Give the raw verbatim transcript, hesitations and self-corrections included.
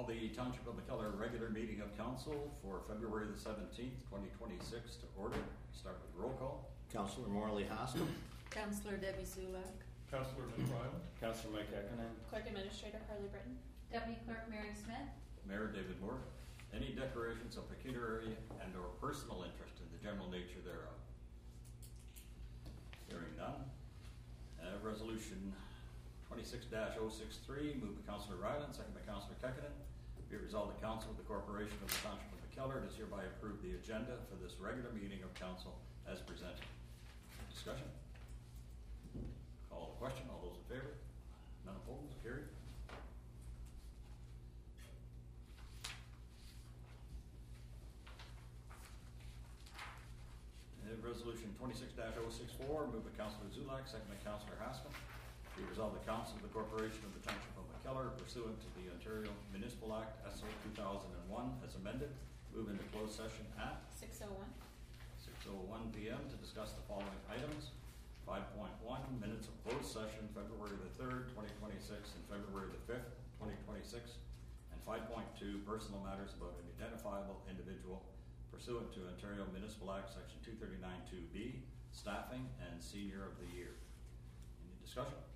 Call the Township of McKellar regular meeting of council for February the seventeenth, twenty twenty-six to order. Start with roll call. Councillor Morley Haskell. Councillor Debbie Zulak. Councillor Nick Ryland. Councillor Mike Ekanen. Clerk Administrator Harley Britton. Deputy Clerk Mary Smith. Mayor David Moore. Any declarations of pecuniary and or personal interest in the general nature thereof? Hearing none. Uh, resolution twenty-six dash oh six three, moved by Councillor Ryland, second by Councillor Kekkonen. Be it resolved, the Council of the Corporation of the Township of McKellar does hereby approve the agenda for this regular meeting of council as presented. Discussion? Call the question. All those in favor? None opposed? Carried. Uh, resolution twenty-six dash oh six four, moved by Councillor Zulak, second by Councillor Haskell. Be resolved, the Council of the Corporation of the Township of McKellar, pursuant to the Ontario Municipal Act S O two thousand one as amended, move into closed session at six oh one. six oh one p m to discuss the following items. five point one, minutes of closed session, February the third, twenty twenty-six, and February the fifth, twenty twenty-six. And five point two, personal matters about an identifiable individual pursuant to Ontario Municipal Act Section two thirty-nine two B, staffing and senior of the year. Any discussion?